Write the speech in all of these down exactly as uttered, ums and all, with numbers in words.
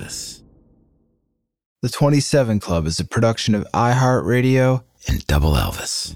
Elvis. The twenty-seven Club is a production of iHeartRadio and Double Elvis.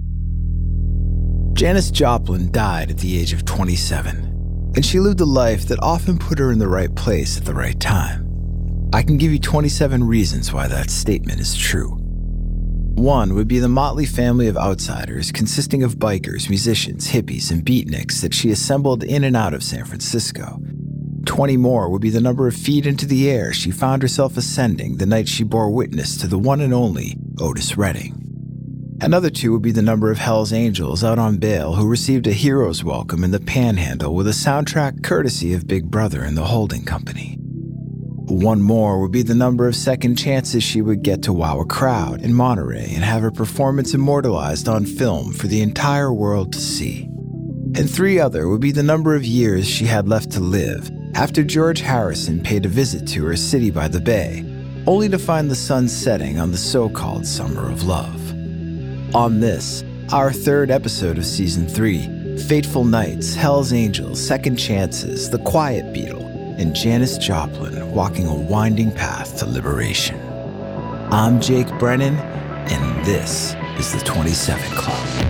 Janis Joplin died at the age of twenty-seven, and she lived a life that often put her in the right place at the right time. I can give you twenty-seven reasons why that statement is true. One would be the motley family of outsiders consisting of bikers, musicians, hippies, and beatniks that she assembled in and out of San Francisco. Twenty more would be the number of feet into the air she found herself ascending the night she bore witness to the one and only Otis Redding. Another two would be the number of Hell's Angels out on bail who received a hero's welcome in the Panhandle with a soundtrack courtesy of Big Brother and the holding company. One more would be the number of second chances she would get to wow a crowd in Monterey and have her performance immortalized on film for the entire world to see. And three other would be the number of years she had left to live after George Harrison paid a visit to her city by the bay, only to find the sun setting on the so-called Summer of Love. On this, our third episode of Season three, Fateful Nights, Hell's Angels, Second Chances, The Quiet Beetle, and Janis Joplin walking a winding path to liberation. I'm Jake Brennan, and this is the twenty-seven Club.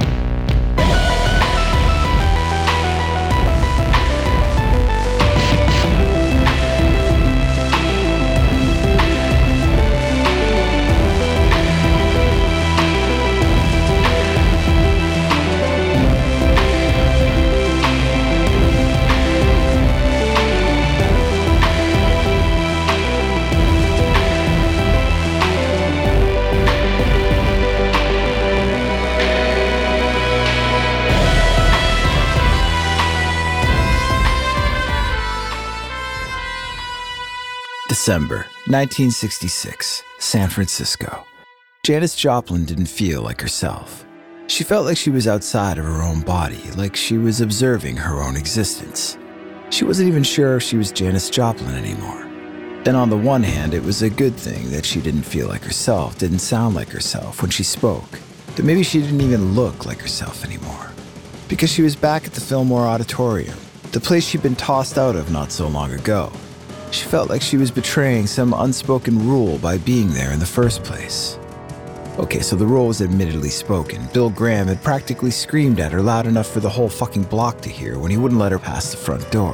December nineteen sixty-six, San Francisco. Janis Joplin didn't feel like herself. She felt like she was outside of her own body, like she was observing her own existence. She wasn't even sure if she was Janis Joplin anymore. And on the one hand, it was a good thing that she didn't feel like herself, didn't sound like herself when she spoke, that maybe she didn't even look like herself anymore. Because she was back at the Fillmore Auditorium, the place she'd been tossed out of not so long ago. She felt like she was betraying some unspoken rule by being there in the first place. Okay, so the rule was admittedly spoken. Bill Graham had practically screamed at her loud enough for the whole fucking block to hear when he wouldn't let her pass the front door.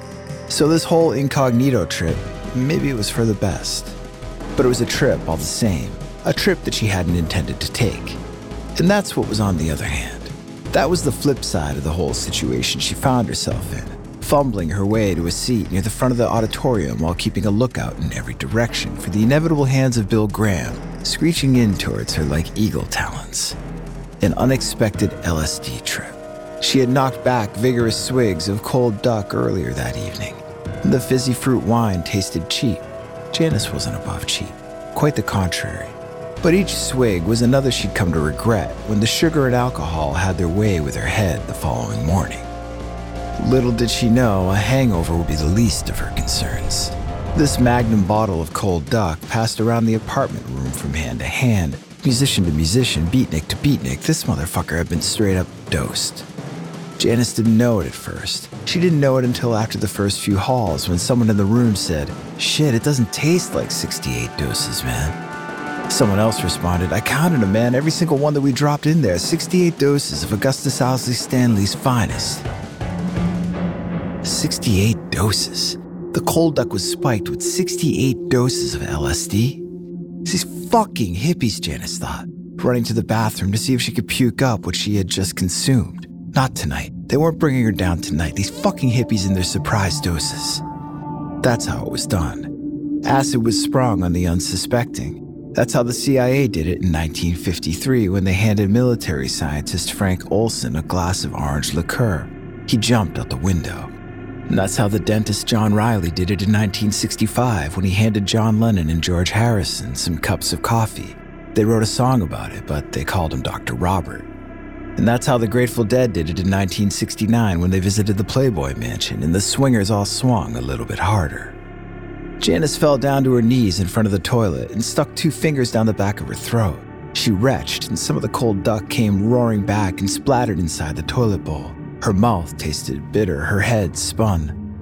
So this whole incognito trip, maybe it was for the best. But it was a trip all the same, a trip that she hadn't intended to take. And that's what was on the other hand. That was the flip side of the whole situation she found herself in. Fumbling her way to a seat near the front of the auditorium while keeping a lookout in every direction for the inevitable hands of Bill Graham screeching in towards her like eagle talons. An unexpected L S D trip. She had knocked back vigorous swigs of cold duck earlier that evening, and the fizzy fruit wine tasted cheap. Janis wasn't above cheap, quite the contrary. But each swig was another she'd come to regret when the sugar and alcohol had their way with her head the following morning. Little did she know a hangover would be the least of her concerns. This magnum bottle of cold duck passed around the apartment room from hand to hand, musician to musician, beatnik to beatnik. This motherfucker had been straight up dosed. Janis didn't know it at first. She didn't know it until after the first few hauls when someone in the room said, "Shit, it doesn't taste like sixty-eight doses, man." Someone else responded, "I counted them, man. Every single one that we dropped in there. sixty-eight doses of Augustus Owsley Stanley's finest." sixty-eight doses. The cold duck was spiked with sixty-eight doses of L S D. These fucking hippies, Janis thought, running to the bathroom to see if she could puke up what she had just consumed. Not tonight. They weren't bringing her down tonight. These fucking hippies and their surprise doses. That's how it was done. Acid was sprung on the unsuspecting. That's how the C I A did it in nineteen fifty-three when they handed military scientist Frank Olson a glass of orange liqueur. He jumped out the window. And that's how the dentist John Riley did it in nineteen sixty-five when he handed John Lennon and George Harrison some cups of coffee. They wrote a song about it, but they called him Doctor Robert. And that's how the Grateful Dead did it in nineteen sixty-nine when they visited the Playboy Mansion and the swingers all swung a little bit harder. Janis fell down to her knees in front of the toilet and stuck two fingers down the back of her throat. She retched, and some of the cold duck came roaring back and splattered inside the toilet bowl. Her mouth tasted bitter, her head spun.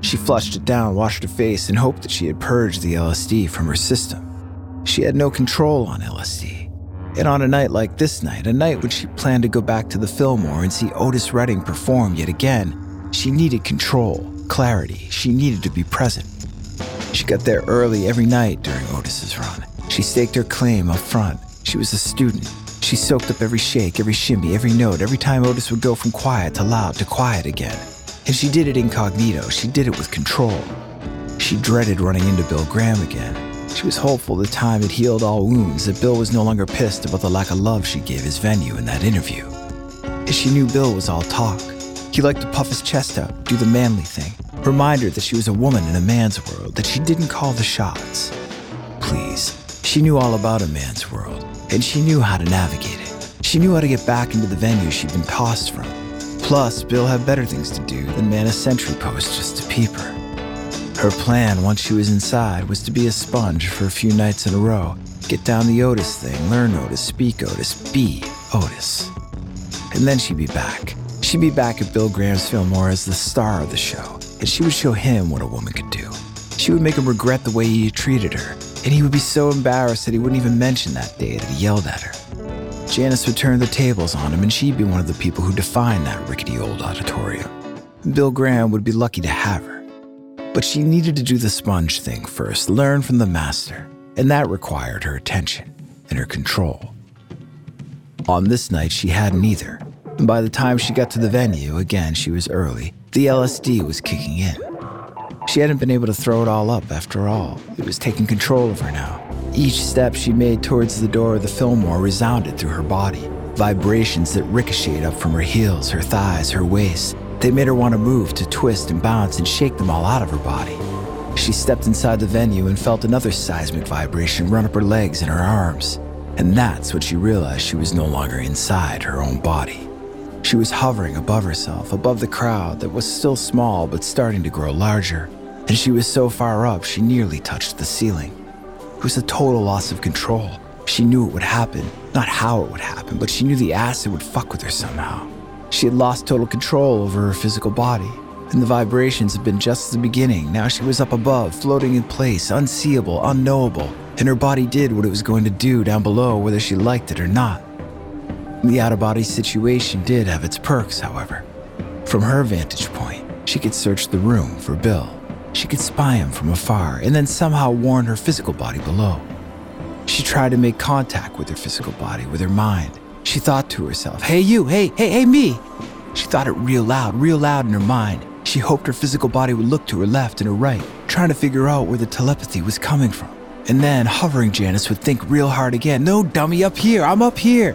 She flushed it down, washed her face, and hoped that she had purged the L S D from her system. She had no control on L S D. And on a night like this night, a night when she planned to go back to the Fillmore and see Otis Redding perform yet again, she needed control, clarity. She needed to be present. She got there early every night during Otis's run. She staked her claim up front. She was a student. She soaked up every shake, every shimmy, every note, every time Otis would go from quiet to loud to quiet again. And she did it incognito. She did it with control. She dreaded running into Bill Graham again. She was hopeful the time had healed all wounds, that Bill was no longer pissed about the lack of love she gave his venue in that interview. And she knew Bill was all talk. He liked to puff his chest out, do the manly thing, remind her that she was a woman in a man's world, that she didn't call the shots. Please, she knew all about a man's world, and she knew how to navigate it. She knew how to get back into the venue she'd been tossed from. Plus, Bill had better things to do than man a sentry post just to peep her. Her plan, once she was inside, was to be a sponge for a few nights in a row, get down the Otis thing, learn Otis, speak Otis, be Otis. And then she'd be back. She'd be back at Bill Graham's Fillmore as the star of the show, and she would show him what a woman could do. She would make him regret the way he had treated her, and he would be so embarrassed that he wouldn't even mention that day that he yelled at her. Janice would turn the tables on him, and she'd be one of the people who defined that rickety old auditorium. Bill Graham would be lucky to have her. But she needed to do the sponge thing first, learn from the master, and that required her attention and her control. On this night, she had neither. And by the time she got to the venue, again, she was early, the L S D was kicking in. She hadn't been able to throw it all up after all. It was taking control of her now. Each step she made towards the door of the Fillmore resounded through her body, vibrations that ricocheted up from her heels, her thighs, her waist. They made her want to move, to twist and bounce and shake them all out of her body. She stepped inside the venue and felt another seismic vibration run up her legs and her arms. And that's when she realized she was no longer inside her own body. She was hovering above herself, above the crowd that was still small but starting to grow larger. And she was so far up, she nearly touched the ceiling. It was a total loss of control. She knew it would happen, not how it would happen, but she knew the acid would fuck with her somehow. She had lost total control over her physical body, and the vibrations had been just the beginning. Now she was up above, floating in place, unseeable, unknowable, and her body did what it was going to do down below, whether she liked it or not. The out-of-body situation did have its perks, however. From her vantage point, she could search the room for Bill. She could spy him from afar, and then somehow warn her physical body below. She tried to make contact with her physical body, with her mind. She thought to herself, hey you, hey, hey, hey me. She thought it real loud, real loud in her mind. She hoped her physical body would look to her left and her right, trying to figure out where the telepathy was coming from. And then, hovering Janice would think real hard again, no dummy, up here, I'm up here.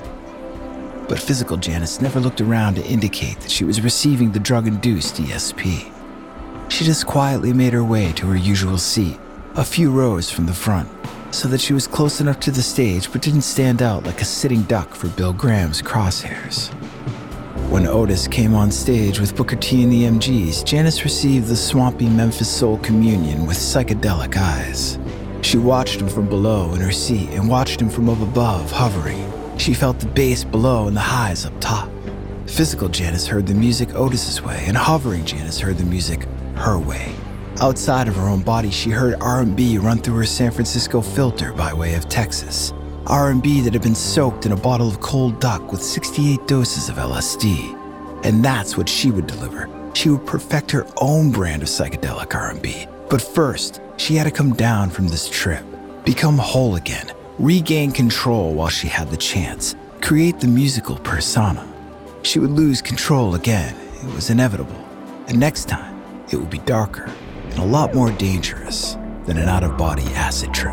But physical Janice never looked around to indicate that she was receiving the drug-induced E S P. She just quietly made her way to her usual seat, a few rows from the front, so that she was close enough to the stage but didn't stand out like a sitting duck for Bill Graham's crosshairs. When Otis came on stage with Booker T and the M Gs, Janice received the swampy Memphis Soul communion with psychedelic eyes. She watched him from below in her seat and watched him from up above, hovering. She felt the bass below and the highs up top. Physical Janice heard the music Otis's way, and hovering Janice heard the music her way. Outside of her own body, she heard R and B run through her San Francisco filter by way of Texas. R and B that had been soaked in a bottle of cold duck with sixty-eight doses of L S D. And that's what she would deliver. She would perfect her own brand of psychedelic R and B. But first, she had to come down from this trip, become whole again, regain control while she had the chance, create the musical persona. She would lose control again. It was inevitable. And next time, it would be darker and a lot more dangerous than an out-of-body acid trip.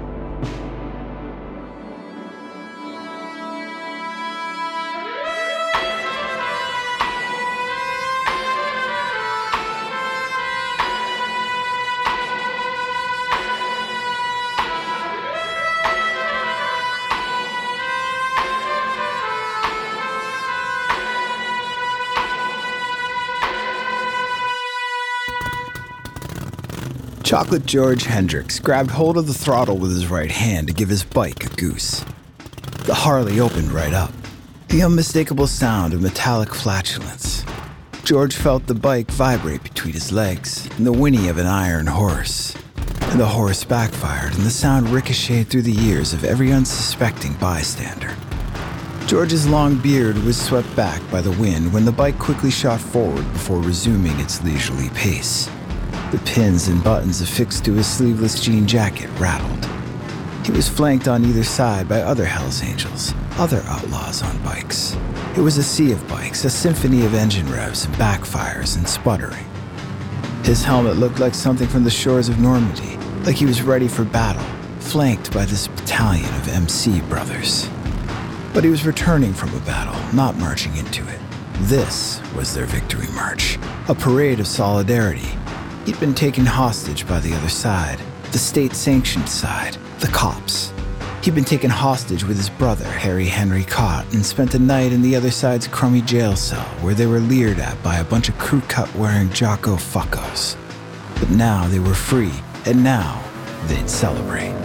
Chocolate George Hendricks grabbed hold of the throttle with his right hand to give his bike a goose. The Harley opened right up, the unmistakable sound of metallic flatulence. George felt the bike vibrate between his legs and the whinny of an iron horse. And the horse backfired and the sound ricocheted through the ears of every unsuspecting bystander. George's long beard was swept back by the wind when the bike quickly shot forward before resuming its leisurely pace. The pins and buttons affixed to his sleeveless jean jacket rattled. He was flanked on either side by other Hells Angels, other outlaws on bikes. It was a sea of bikes, a symphony of engine revs and backfires and sputtering. His helmet looked like something from the shores of Normandy, like he was ready for battle, flanked by this battalion of M C brothers. But he was returning from a battle, not marching into it. This was their victory march, a parade of solidarity. He'd been taken hostage by the other side, the state-sanctioned side, the cops. He'd been taken hostage with his brother, Harry Henry Cott, and spent a night in the other side's crummy jail cell where they were leered at by a bunch of crew-cut-wearing Jocko fuckos. But now they were free, and now they'd celebrate.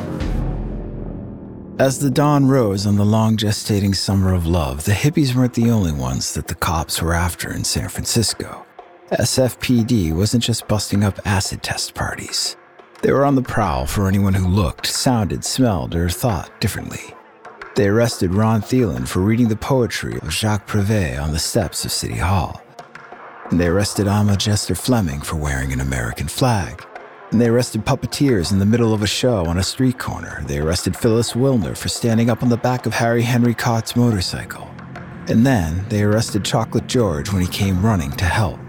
As the dawn rose on the long gestating summer of love, the hippies weren't the only ones that the cops were after in San Francisco. S F P D wasn't just busting up acid test parties. They were on the prowl for anyone who looked, sounded, smelled, or thought differently. They arrested Ron Thielen for reading the poetry of Jacques Prévert on the steps of City Hall. And they arrested Alma Jester Fleming for wearing an American flag. And they arrested puppeteers in the middle of a show on a street corner. They arrested Phyllis Wilner for standing up on the back of Harry Henry Cott's motorcycle. And then they arrested Chocolate George when he came running to help.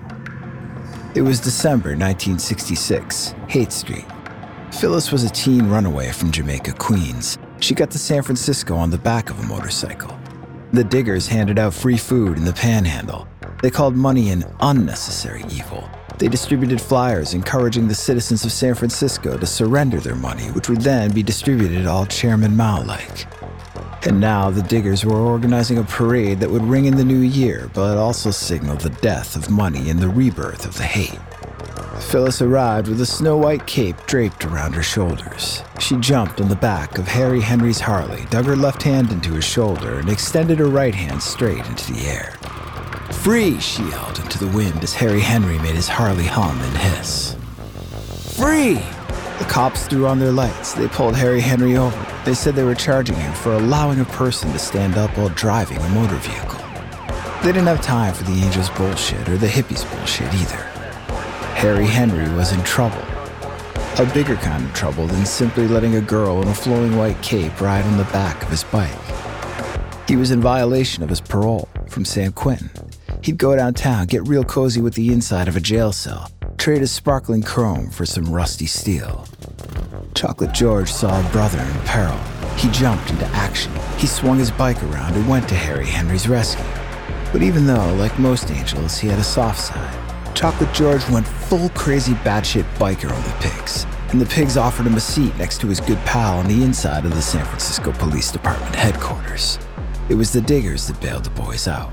It was December nineteen sixty-six, Haight Street. Phyllis was a teen runaway from Jamaica, Queens. She got to San Francisco on the back of a motorcycle. The diggers handed out free food in the Panhandle. They called money an unnecessary evil. They distributed flyers encouraging the citizens of San Francisco to surrender their money, which would then be distributed all Chairman Mao-like. And now the diggers were organizing a parade that would ring in the new year, but also signal the death of money and the rebirth of the hate. Phyllis arrived with a snow-white cape draped around her shoulders. She jumped on the back of Harry Henry's Harley, dug her left hand into his shoulder, and extended her right hand straight into the air. "Free!" she yelled into the wind as Harry Henry made his Harley hum and hiss. "Free!" The cops threw on their lights. They pulled Harry Henry over. They said they were charging him for allowing a person to stand up while driving a motor vehicle. They didn't have time for the Angels' bullshit or the hippies' bullshit either. Harry Henry was in trouble. A bigger kind of trouble than simply letting a girl in a flowing white cape ride on the back of his bike. He was in violation of his parole from San Quentin. He'd go downtown, get real cozy with the inside of a jail cell, trade his sparkling chrome for some rusty steel. Chocolate George saw a brother in peril. He jumped into action. He swung his bike around and went to Harry Henry's rescue. But even though, like most angels, he had a soft side, Chocolate George went full crazy batshit biker on the pigs, and the pigs offered him a seat next to his good pal on the inside of the San Francisco Police Department headquarters. It was the diggers that bailed the boys out.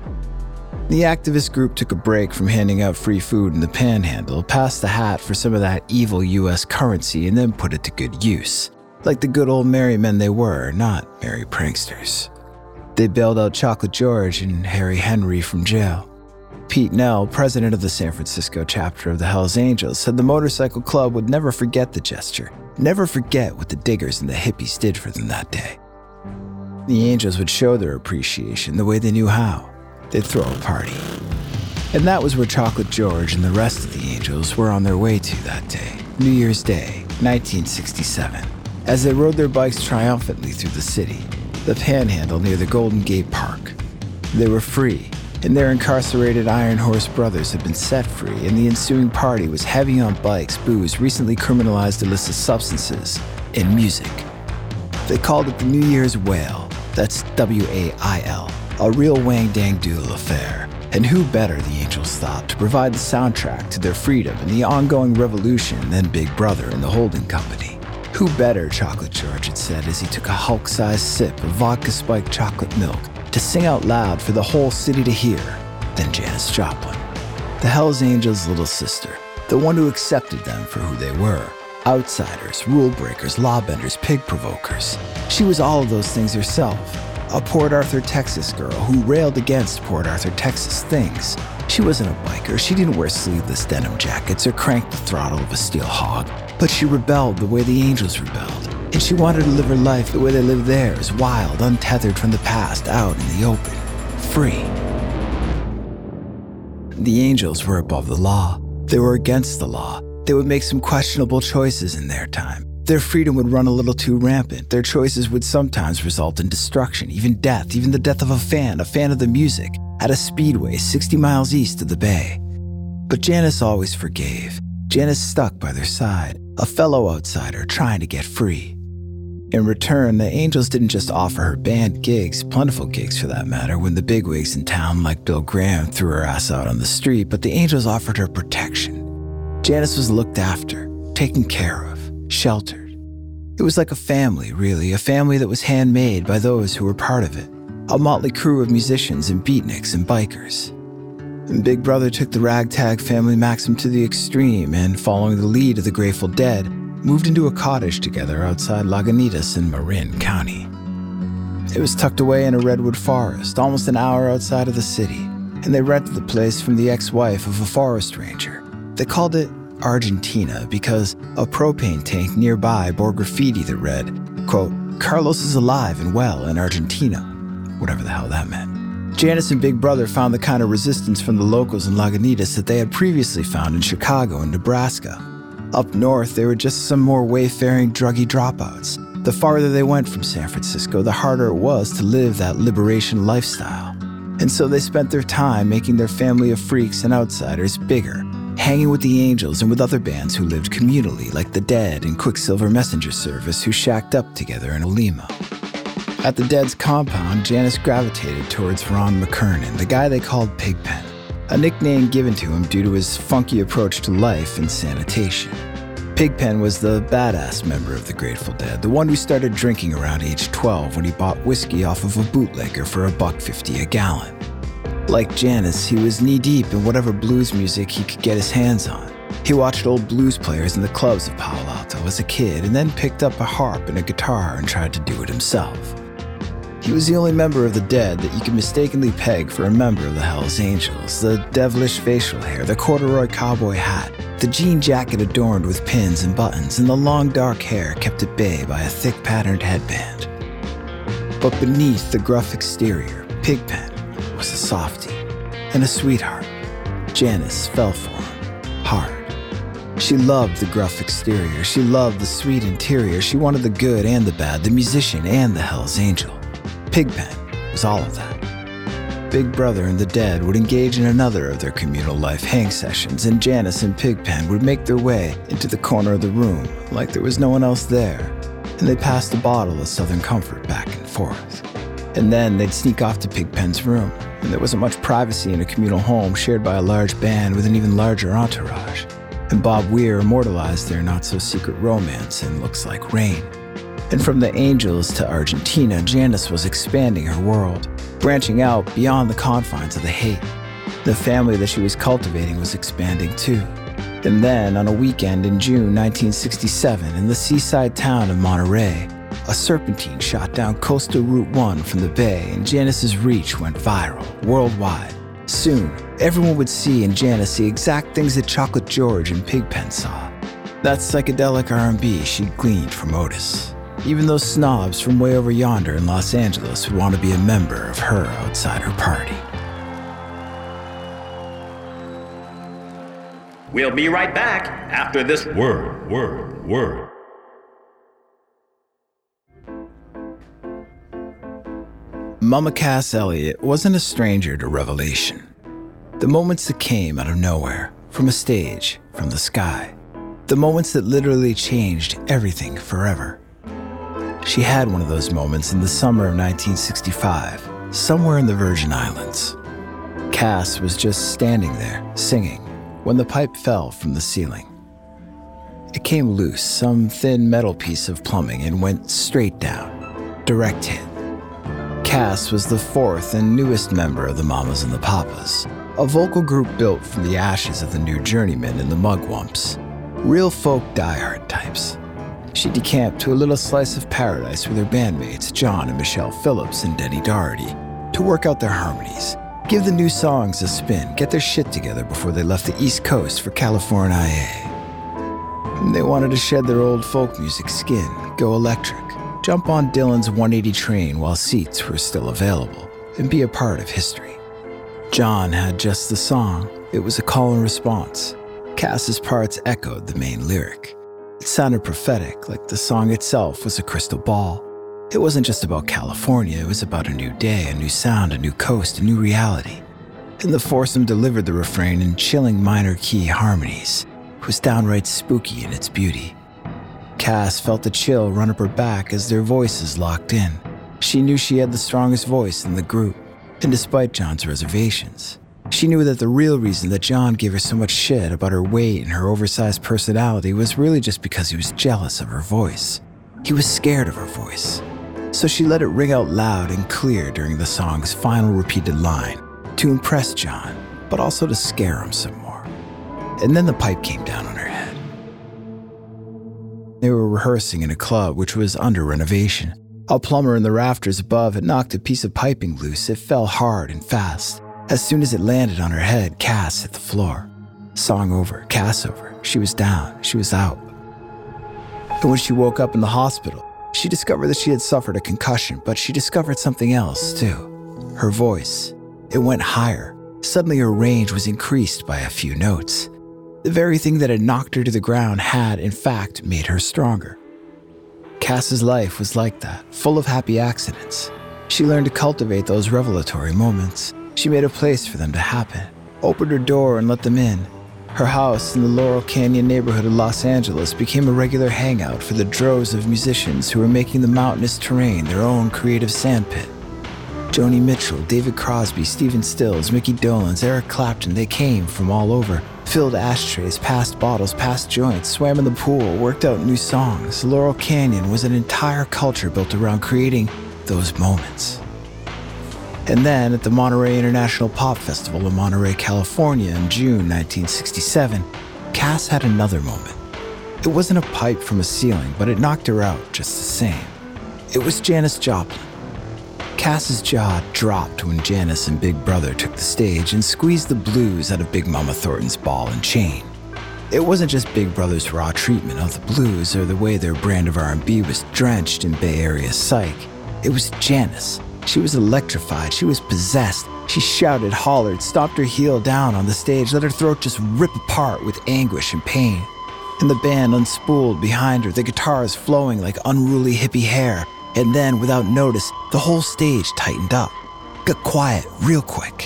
The activist group took a break from handing out free food in the Panhandle, passed the hat for some of that evil U S currency, and then put it to good use. Like the good old merry men they were, not merry pranksters. They bailed out Chocolate George and Harry Henry from jail. Pete Nell, president of the San Francisco chapter of the Hells Angels, said the motorcycle club would never forget the gesture, never forget what the diggers and the hippies did for them that day. The Angels would show their appreciation the way they knew how. They'd throw a party. And that was where Chocolate George and the rest of the Angels were on their way to that day, New Year's Day, nineteen sixty-seven, as they rode their bikes triumphantly through the city, the Panhandle near the Golden Gate Park. They were free, and their incarcerated Iron Horse brothers had been set free, and the ensuing party was heavy on bikes, booze, recently criminalized illicit substances, and music. They called it the New Year's Wail. That's W A I L, a real wang-dang-doodle affair. And who better, the Angels thought, to provide the soundtrack to their freedom and the ongoing revolution than Big Brother and the holding company? Who better, Chocolate George had said as he took a Hulk-sized sip of vodka-spiked chocolate milk, to sing out loud for the whole city to hear, than Janis Joplin, the Hells Angels' little sister, the one who accepted them for who they were. Outsiders, rule breakers, lawbenders, pig provokers. She was all of those things herself. A Port Arthur, Texas girl who railed against Port Arthur, Texas things. She wasn't a biker, she didn't wear sleeveless denim jackets or crank the throttle of a steel hog, but she rebelled the way the Angels rebelled, and she wanted to live her life the way they lived theirs, wild, untethered from the past, out in the open, free. The Angels were above the law. They were against the law. They would make some questionable choices in their time. Their freedom would run a little too rampant. Their choices would sometimes result in destruction, even death, even the death of a fan, a fan of the music, at a speedway sixty miles east of the Bay. But Janice always forgave. Janice stuck by their side, a fellow outsider trying to get free. In return, the Angels didn't just offer her band gigs, plentiful gigs for that matter, when the bigwigs in town like Bill Graham threw her ass out on the street, but the Angels offered her protection. Janice was looked after, taken care of, sheltered. It was like a family, really, a family that was handmade by those who were part of it, a motley crew of musicians and beatniks and bikers. And Big Brother took the ragtag family maxim to the extreme and, following the lead of the Grateful Dead, moved into a cottage together outside Lagunitas in Marin County. It was tucked away in a redwood forest, almost an hour outside of the city, and they rented the place from the ex-wife of a forest ranger. They called it Argentina because a propane tank nearby bore graffiti that read, quote, "Carlos is alive and well in Argentina," whatever the hell that meant. Janice and Big Brother found the kind of resistance from the locals in Lagunitas that they had previously found in Chicago and Nebraska. Up north, they were just some more wayfaring, druggy dropouts. The farther they went from San Francisco, the harder it was to live that liberation lifestyle. And so they spent their time making their family of freaks and outsiders bigger, hanging with the Angels and with other bands who lived communally, like The Dead and Quicksilver Messenger Service, who shacked up together in Olema. At the Dead's compound, Janice gravitated towards Ron McKernan, the guy they called Pigpen, a nickname given to him due to his funky approach to life and sanitation. Pigpen was the badass member of the Grateful Dead, the one who started drinking around age twelve when he bought whiskey off of a bootlegger for a buck fifty a gallon. Like Janice, he was knee-deep in whatever blues music he could get his hands on. He watched old blues players in the clubs of Palo Alto as a kid and then picked up a harp and a guitar and tried to do it himself. He was the only member of the Dead that you could mistakenly peg for a member of the Hells Angels. The devilish facial hair, the corduroy cowboy hat, the jean jacket adorned with pins and buttons, and the long dark hair kept at bay by a thick patterned headband. But beneath the gruff exterior, Pigpen was a softie and a sweetheart. Janice fell for him, hard. She loved the gruff exterior, she loved the sweet interior, she wanted the good and the bad, the musician and the Hells Angel. Pigpen was all of that. Big Brother and the Dead would engage in another of their communal life hang sessions, and Janice and Pigpen would make their way into the corner of the room like there was no one else there, and they passed a bottle of Southern Comfort back and forth. And then they'd sneak off to Pigpen's room, and there wasn't much privacy in a communal home shared by a large band with an even larger entourage. And Bob Weir immortalized their not-so-secret romance in Looks Like Rain. And from the Angels to Argentina, Janice was expanding her world, branching out beyond the confines of the hate. The family that she was cultivating was expanding too. And then, on a weekend in June nineteen sixty-seven, in the seaside town of Monterey, a serpentine shot down coastal Route one from the Bay, and Janice's reach went viral, worldwide. Soon, everyone would see in Janice the exact things that Chocolate George and Pigpen saw. That psychedelic R and B she'd gleaned from Otis. Even those snobs from way over yonder in Los Angeles would want to be a member of her outsider party. We'll be right back after this word, word, word. Mama Cass Elliot wasn't a stranger to revelation. The moments that came out of nowhere, from a stage, from the sky. The moments that literally changed everything forever. She had one of those moments in the summer of nineteen sixty-five, somewhere in the Virgin Islands. Cass was just standing there, singing, when the pipe fell from the ceiling. It came loose, some thin metal piece of plumbing, and went straight down. Direct hit. Cass was the fourth and newest member of the Mamas and the Papas, a vocal group built from the ashes of the New Journeymen and the Mugwumps. Real folk diehard types. She decamped to a little slice of paradise with her bandmates, John and Michelle Phillips and Denny Doherty, to work out their harmonies. give the new songs a spin, get their shit together before they left the East Coast for California. They wanted to shed their old folk music skin, go electric, jump on Dylan's one eighty train while seats were still available, and be a part of history. John had just the song. It was a call and response. Cass's parts echoed the main lyric. It sounded prophetic, like the song itself was a crystal ball. It wasn't just about California, it was about a new day, a new sound, a new coast, a new reality. And the foursome delivered the refrain in chilling minor key harmonies. It was downright spooky in its beauty. Cass felt a chill run up her back as their voices locked in. She knew she had the strongest voice in the group, and despite John's reservations, she knew that the real reason that John gave her so much shit about her weight and her oversized personality was really just because he was jealous of her voice. He was scared of her voice. So she let it ring out loud and clear during the song's final repeated line to impress John, but also to scare him some more. And then the pipe came down on her head. They were rehearsing in a club which was under renovation. A plumber in the rafters above had knocked a piece of piping loose. It fell hard and fast. As soon as it landed on her head, Cass hit the floor. Song over, Cass over. She was down, she was out. And when she woke up in the hospital, she discovered that she had suffered a concussion, but she discovered something else too. Her voice. It went higher. Suddenly her range was increased by a few notes. The very thing that had knocked her to the ground had, in fact, made her stronger. Cass's life was like that, full of happy accidents. She learned to cultivate those revelatory moments. She made a place for them to happen, opened her door and let them in. Her house in the Laurel Canyon neighborhood of Los Angeles became a regular hangout for the droves of musicians who were making the mountainous terrain their own creative sandpit. Joni Mitchell, David Crosby, Stephen Stills, Mickey Dolenz, Eric Clapton, they came from all over, filled ashtrays, passed bottles, passed joints, swam in the pool, worked out new songs. Laurel Canyon was an entire culture built around creating those moments. And then at the Monterey International Pop Festival in Monterey, California in June nineteen sixty-seven, Cass had another moment. It wasn't a pipe from a ceiling, but it knocked her out just the same. It was Janis Joplin. Cass's jaw dropped when Janis and Big Brother took the stage and squeezed the blues out of Big Mama Thornton's ball and chain. It wasn't just Big Brother's raw treatment of the blues or the way their brand of R and B was drenched in Bay Area psych. It was Janis. She was electrified. She was possessed. She shouted, hollered, stomped her heel down on the stage, let her throat just rip apart with anguish and pain. And the band unspooled behind her, the guitars flowing like unruly hippie hair. And then, without notice, the whole stage tightened up, got quiet real quick.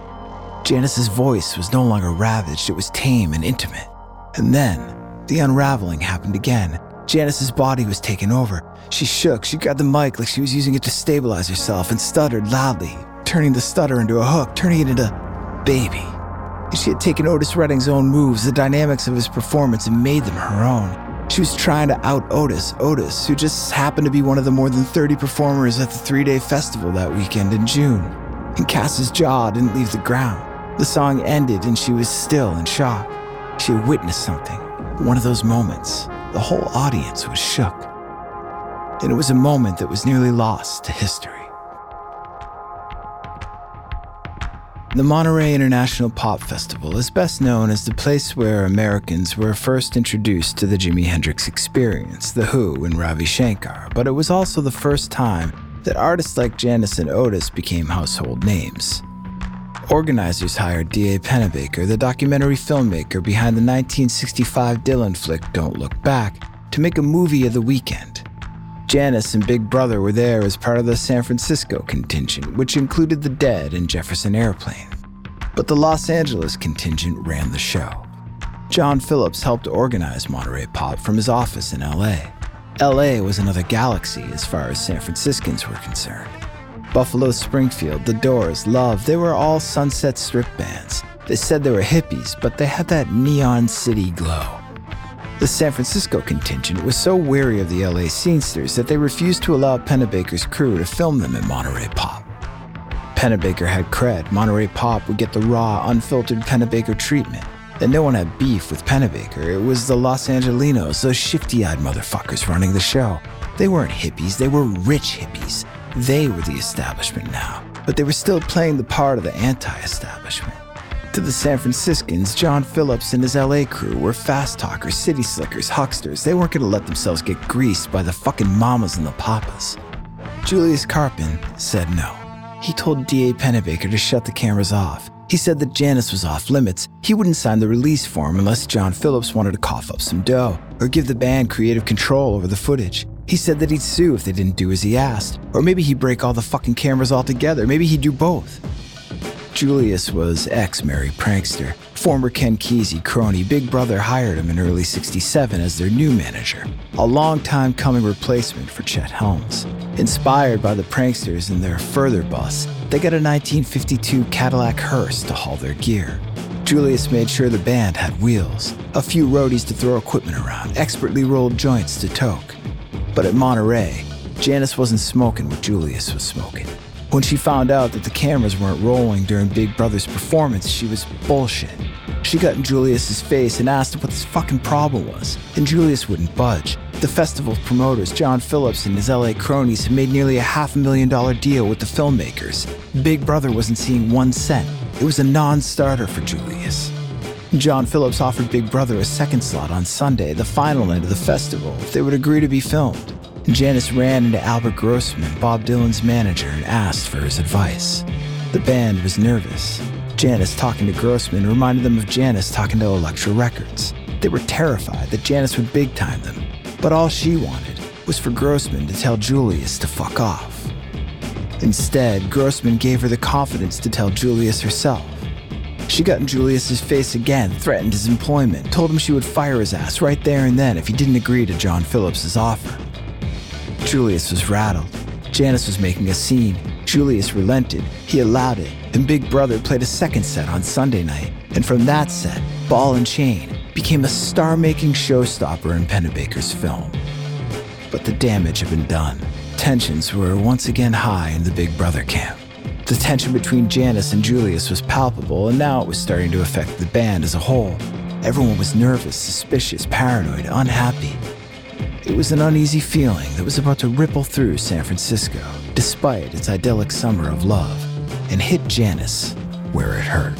Janis's voice was no longer ravaged. It was tame and intimate. And then, the unraveling happened again. Janis's body was taken over. She shook, she grabbed the mic like she was using it to stabilize herself and stuttered loudly, turning the stutter into a hook, turning it into baby. She had taken Otis Redding's own moves, the dynamics of his performance, and made them her own. She was trying to out Otis, Otis, who just happened to be one of the more than thirty performers at the three-day festival that weekend in June. And Cass's jaw didn't leave the ground. The song ended and she was still in shock. She had witnessed something, one of those moments. The whole audience was shook. And it was a moment that was nearly lost to history. The Monterey International Pop Festival is best known as the place where Americans were first introduced to the Jimi Hendrix Experience, The Who, and Ravi Shankar, but it was also the first time that artists like Janis and Otis became household names. Organizers hired D A Pennebaker, the documentary filmmaker behind the nineteen sixty-five Dylan flick Don't Look Back, to make a movie of the weekend. Janis and Big Brother were there as part of the San Francisco contingent, which included The Dead and Jefferson Airplane. But the Los Angeles contingent ran the show. John Phillips helped organize Monterey Pop from his office in L A. L A was another galaxy as far as San Franciscans were concerned. Buffalo Springfield, The Doors, Love, they were all Sunset Strip bands. They said they were hippies, but they had that neon city glow. The San Francisco contingent was so wary of the L A scenesters that they refused to allow Pennebaker's crew to film them in Monterey Pop. Pennebaker had cred. Monterey Pop would get the raw, unfiltered Pennebaker treatment. And no one had beef with Pennebaker. It was the Los Angelinos, those shifty-eyed motherfuckers running the show. They weren't hippies, they were rich hippies. They were the establishment now. but they were still playing the part of the anti-establishment. To the San Franciscans, John Phillips and his L A crew were fast talkers, city slickers, hucksters. They weren't going to let themselves get greased by the fucking mamas and the papas. Julius Carpin said no. He told D A Pennebaker to shut the cameras off. He said that Janice was off limits. He wouldn't sign the release form unless John Phillips wanted to cough up some dough or give the band creative control over the footage. He said that he'd sue if they didn't do as he asked, or maybe he'd break all the fucking cameras altogether. Maybe he'd do both. Julius was ex-Mary prankster. Former Ken Kesey crony Big Brother hired him in early sixty-seven as their new manager, a long-time coming replacement for Chet Helms. Inspired by the pranksters and their further bust, they got a nineteen fifty-two Cadillac hearse to haul their gear. Julius made sure the band had wheels, a few roadies to throw equipment around, expertly rolled joints to toke. But at Monterey, Janice wasn't smoking what Julius was smoking. When she found out that the cameras weren't rolling during Big Brother's performance, she was bullshit. She got in Julius's face and asked him what his fucking problem was, and Julius wouldn't budge. The festival's promoters, John Phillips and his L A cronies, had made nearly a half a million dollar deal with the filmmakers. Big Brother wasn't seeing one cent. It was a non-starter for Julius. John Phillips offered Big Brother a second slot on Sunday, the final night of the festival, if they would agree to be filmed. Janice ran into Albert Grossman, Bob Dylan's manager, and asked for his advice. The band was nervous. Janice talking to Grossman reminded them of Janice talking to Elektra Records. They were terrified that Janice would big-time them, but all she wanted was for Grossman to tell Julius to fuck off. Instead, Grossman gave her the confidence to tell Julius herself. She got in Julius's face again, threatened his employment, told him she would fire his ass right there and then if he didn't agree to John Phillips's offer. Julius was rattled. Janice was making a scene. Julius relented. He allowed it, and Big Brother played a second set on Sunday night. And from that set, Ball and Chain became a star-making showstopper in Pennebaker's film. But the damage had been done. Tensions were once again high in the Big Brother camp. The tension between Janice and Julius was palpable, and now it was starting to affect the band as a whole. Everyone was nervous, suspicious, paranoid, unhappy. It was an uneasy feeling that was about to ripple through San Francisco, despite its idyllic summer of love, and hit Janice where it hurt.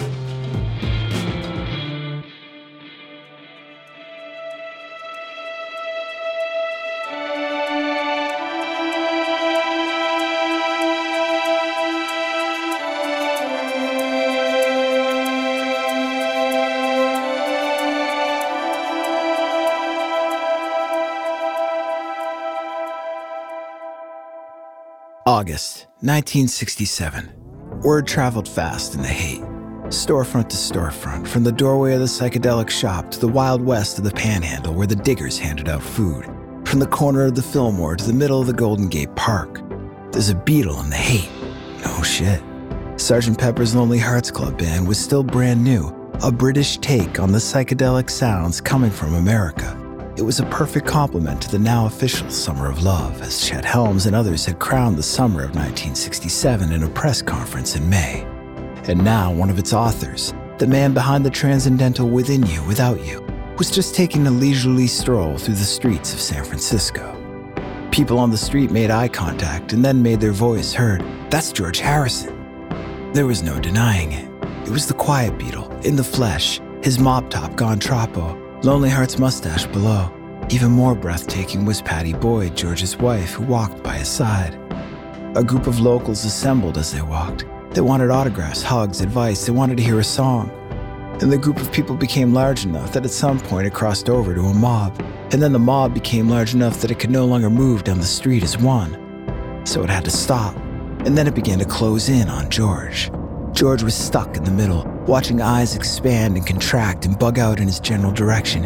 August nineteen sixty-seven. Word traveled fast in the hate. Storefront to storefront, from the doorway of the psychedelic shop to the Wild West of the Panhandle where the diggers handed out food. From the corner of the Fillmore to the middle of the Golden Gate Park. There's a Beatle in the hate. No shit. Sergeant Pepper's Lonely Hearts Club Band was still brand new, a British take on the psychedelic sounds coming from America. It was a perfect complement to the now official Summer of Love, as Chet Helms and others had crowned the summer of nineteen sixty-seven in a press conference in May. And now one of its authors, the man behind the transcendental Within You, Without You, was just taking a leisurely stroll through the streets of San Francisco. People on the street made eye contact and then made their voice heard. That's George Harrison. There was no denying it. It was the quiet Beatle, in the flesh, his mop top gone troppo, Lonely Heart's mustache below. Even more breathtaking was Patty Boyd, George's wife, who walked by his side. A group of locals assembled as they walked. They wanted autographs, hugs, advice. They wanted to hear a song. And the group of people became large enough that at some point it crossed over to a mob. And then the mob became large enough that it could no longer move down the street as one. So it had to stop. And then it began to close in on George. George was stuck in the middle, watching eyes expand and contract and bug out in his general direction.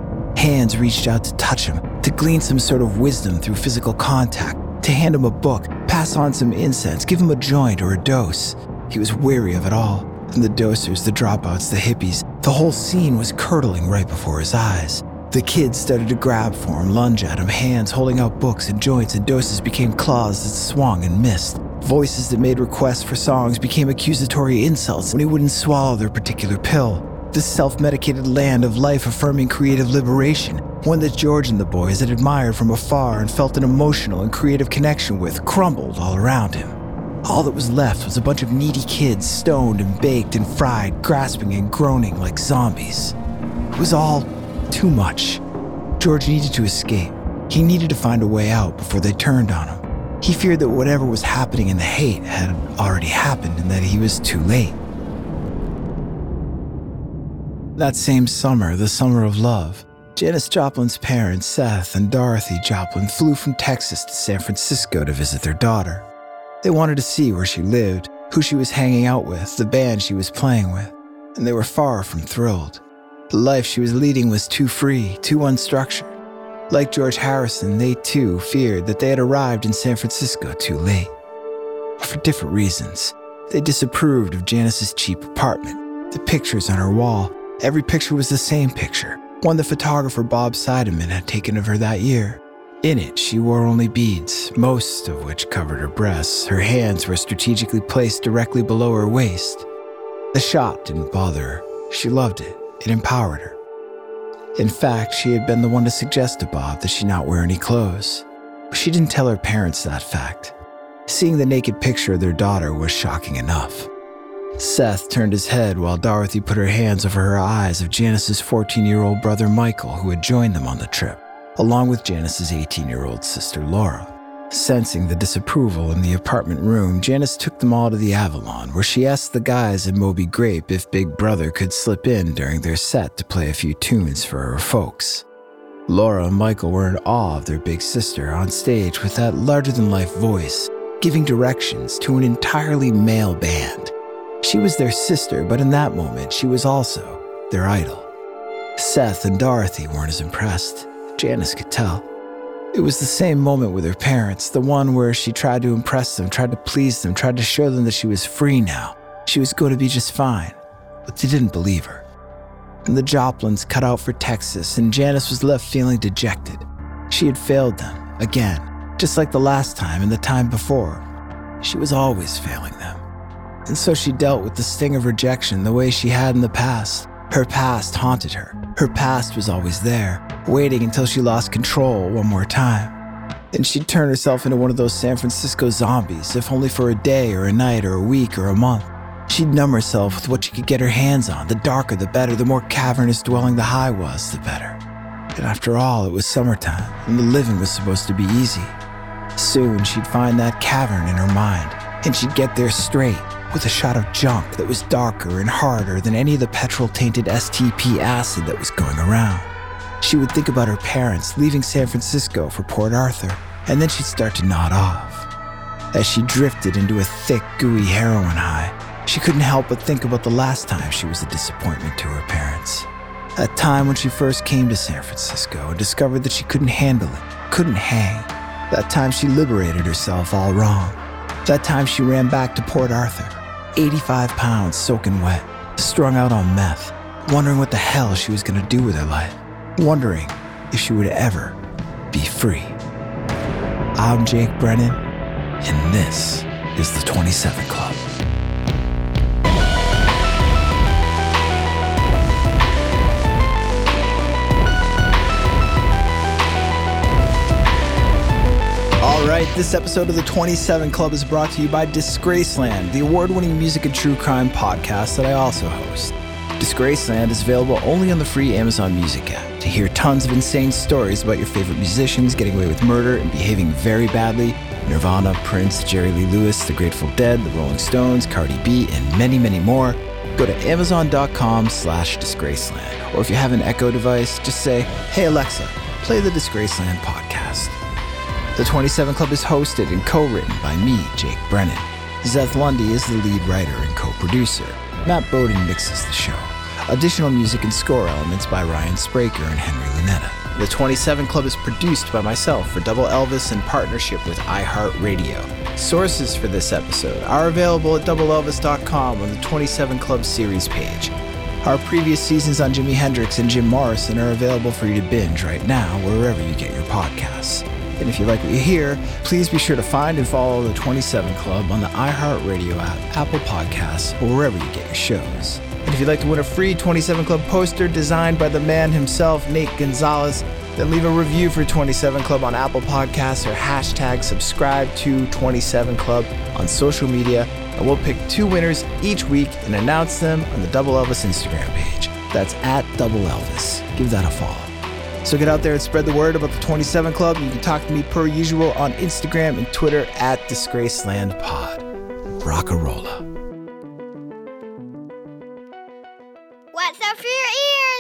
Hands reached out to touch him, to glean some sort of wisdom through physical contact, to hand him a book, pass on some incense, give him a joint or a dose. He was weary of it all, and the dosers, the dropouts, the hippies, the whole scene was curdling right before his eyes. The kids started to grab for him, lunge at him, hands holding out books and joints and doses became claws that swung and missed. Voices that made requests for songs became accusatory insults when he wouldn't swallow their particular pill. This self-medicated land of life-affirming creative liberation, one that George and the boys had admired from afar and felt an emotional and creative connection with, crumbled all around him. All that was left was a bunch of needy kids stoned and baked and fried, grasping and groaning like zombies. It was all too much. George needed to escape. He needed to find a way out before they turned on him. He feared that whatever was happening in the hate had already happened and that he was too late. That same summer, the summer of love, Janis Joplin's parents, Seth and Dorothy Joplin, flew from Texas to San Francisco to visit their daughter. They wanted to see where she lived, who she was hanging out with, the band she was playing with, and they were far from thrilled. The life she was leading was too free, too unstructured. Like George Harrison, they too feared that they had arrived in San Francisco too late. For different reasons, they disapproved of Janis's cheap apartment, the pictures on her wall. Every picture was the same picture, one the photographer Bob Seidemann had taken of her that year. In it, she wore only beads, most of which covered her breasts. Her hands were strategically placed directly below her waist. The shot didn't bother her. She loved it. It empowered her. In fact, she had been the one to suggest to Bob that she not wear any clothes. But she didn't tell her parents that fact. Seeing the naked picture of their daughter was shocking enough. Seth turned his head while Dorothy put her hands over her eyes of Janis's fourteen-year-old brother Michael, who had joined them on the trip, along with Janis's eighteen-year-old sister Laura. Sensing the disapproval in the apartment room, Janis took them all to the Avalon, where she asked the guys in Moby Grape if Big Brother could slip in during their set to play a few tunes for her folks. Laura and Michael were in awe of their big sister on stage with that larger-than-life voice, giving directions to an entirely male band. She was their sister, but in that moment, she was also their idol. Seth and Dorothy weren't as impressed. Janis could tell. It was the same moment with her parents, the one where she tried to impress them, tried to please them, tried to show them that she was free now. She was going to be just fine, but they didn't believe her. And the Joplins cut out for Texas, and Janis was left feeling dejected. She had failed them, again, just like the last time and the time before. She was always failing them. And so she dealt with the sting of rejection the way she had in the past. Her past haunted her. Her past was always there, waiting until she lost control one more time. Then she'd turn herself into one of those San Francisco zombies, if only for a day or a night or a week or a month. She'd numb herself with what she could get her hands on. The darker, the better. The more cavernous dwelling the high was, the better. And after all, it was summertime, and the living was supposed to be easy. Soon, she'd find that cavern in her mind, and she'd get there straight, with a shot of junk that was darker and harder than any of the petrol-tainted S T P acid that was going around. She would think about her parents leaving San Francisco for Port Arthur, and then she'd start to nod off. As she drifted into a thick, gooey heroin high, she couldn't help but think about the last time she was a disappointment to her parents. That time when she first came to San Francisco and discovered that she couldn't handle it, couldn't hang. That time she liberated herself all wrong. That time she ran back to Port Arthur, eighty-five pounds soaking wet, strung out on meth, wondering what the hell she was going to do with her life, wondering if she would ever be free. I'm Jake Brennan, and this is the twenty-seven Club. All right, this episode of the twenty-seven Club is brought to you by Disgraceland, the award-winning music and true crime podcast that I also host. Disgraceland is available only on the free Amazon Music app. To hear tons of insane stories about your favorite musicians getting away with murder and behaving very badly, Nirvana, Prince, Jerry Lee Lewis, The Grateful Dead, The Rolling Stones, Cardi B, and many, many more, go to amazon.com slash Disgraceland. Or if you have an Echo device, just say, "Hey Alexa, play the Disgraceland podcast." The twenty-seven Club is hosted and co-written by me, Jake Brennan. Zeth Lundy is the lead writer and co-producer. Matt Bowden mixes the show. Additional music and score elements by Ryan Spraker and Henry Lunetta. The twenty-seven Club is produced by myself for Double Elvis in partnership with iHeartRadio. Sources for this episode are available at double elvis dot com on the twenty-seven Club series page. Our previous seasons on Jimi Hendrix and Jim Morrison are available for you to binge right now wherever you get your podcasts. And if you like what you hear, please be sure to find and follow the twenty-seven Club on the iHeartRadio app, Apple Podcasts, or wherever you get your shows. And if you'd like to win a free twenty-seven Club poster designed by the man himself, Nate Gonzalez, Then leave a review for twenty-seven Club on Apple Podcasts or hashtag subscribe to twenty-seven Club on social media, and we'll pick two winners each week and announce them on the Double Elvis Instagram page. That's at Double Elvis. Give that a follow. So get out there and spread the word about the twenty-seven Club. You can talk to me per usual on Instagram and Twitter at DisgracelandPod. Rockarola. What's up for your ears?